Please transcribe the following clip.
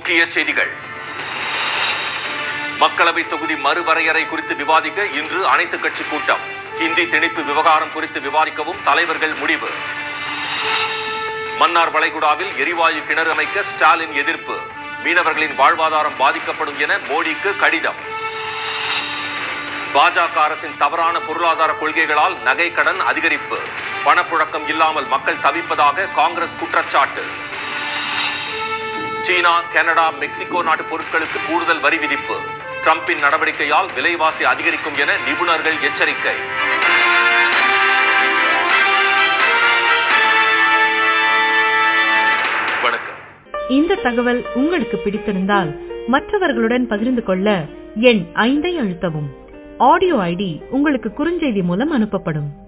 முக்கிய செய்திகள். மக்களவை தொகுதி மறுவரையறை குறித்து விவாதிக்க இன்று அனைத்துக் கட்சி கூட்டம். ஹிந்தி திணிப்பு விவகாரம் குறித்து விவாதிக்கவும் தலைவர்கள் முடிவு. மன்னார் வளைகுடாவில் எரிவாயு கிணறு அமைக்க ஸ்டாலின் எதிர்ப்பு. மீனவர்களின் வாழ்வாதாரம் பாதிக்கப்படும் என மோடிக்கு கடிதம். பாஜக அரசின் தவறான பொருளாதார கொள்கைகளால் நகை கடன் அதிகரிப்பு. பணப்புழக்கம் இல்லாமல் மக்கள் தவிப்பதாக காங்கிரஸ் குற்றச்சாட்டு. சீனா, கனடா, மெக்சிகோ நாட்டு பொருட்களுக்கு கூடுதல் வரி விதிப்பு. டிரம்பின் நடவடிக்கையால் விலைவாசி அதிகரிக்கும் என நிபுணர்கள் எச்சரிக்கை. வணக்கம். இந்த தகவல் உங்களுக்கு பிடித்திருந்தால் மற்றவர்களுடன் பகிர்ந்து கொள்ள எண் 5 அழுத்தவும். ஆடியோ ஐடி உங்களுக்கு குறுஞ்செய்தி மூலம் அனுப்பப்படும்.